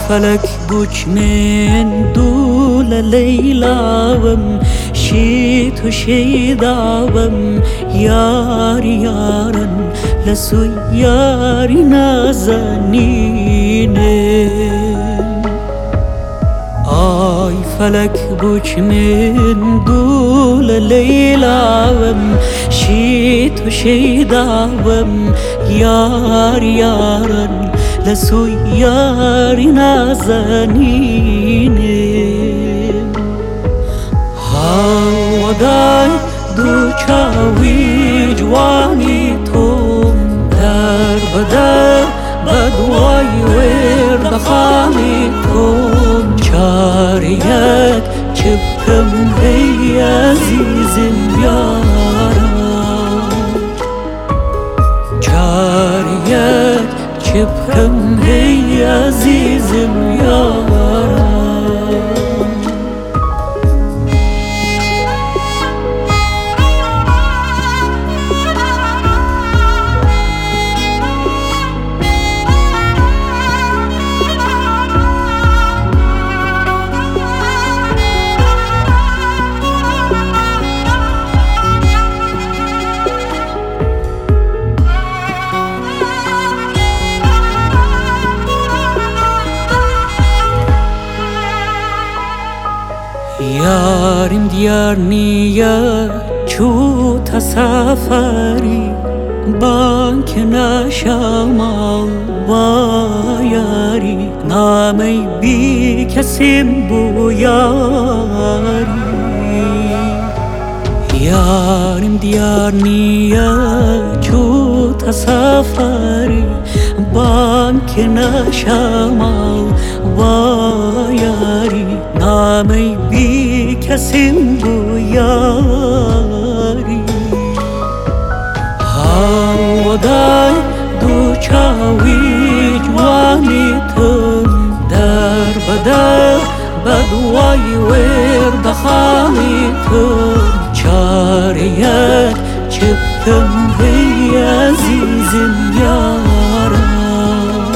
فلك بوش من دول ليلاوم شيت وشيداوم ياري يارن لسو ياري نازنينه آی فلک بوش من دول لیلاوم شیت و شیداوم یار یارن لسو یاری نازنینه هاودای دو چاوی جوانی توم در بدر بدوای ورد خامی توم چاریت چپکم ای عزیزم یارم چاریت چپکم ای عزیزم یارم یاریم دیار نیا چو تسافری بانک نشما و یاری نامی بی کسیم بو یاری یاریم دیار نیا چو تسافری بانک نشما و یاری نامی بی کسیم بو یاری هاودای دو چاوی جوانی تم در بدر بدوای ورد خامی تم چاریت چپکم ای عزیزم یارم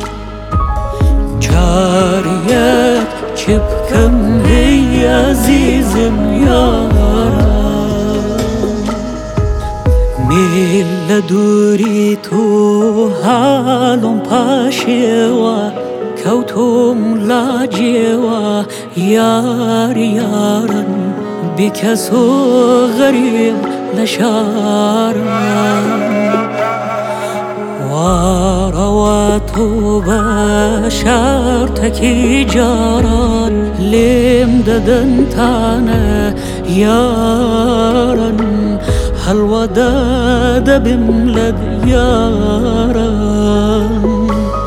چاریت چپکم ای عزیزم یارم میل دوری تو حالم پاشیوا کوتم لاجیوا یار یارن بکسو غریب نشارم ورواتو بشارتكي جاران لم ددن تانا يارن هل وداد بملد يارن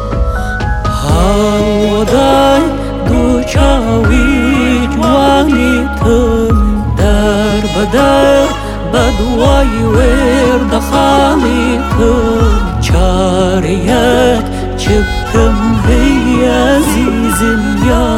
هل وداي دو چاوي جواني تم در بدر بدواي ورد خامي تم چاریت چپکم ای عزیزم یارم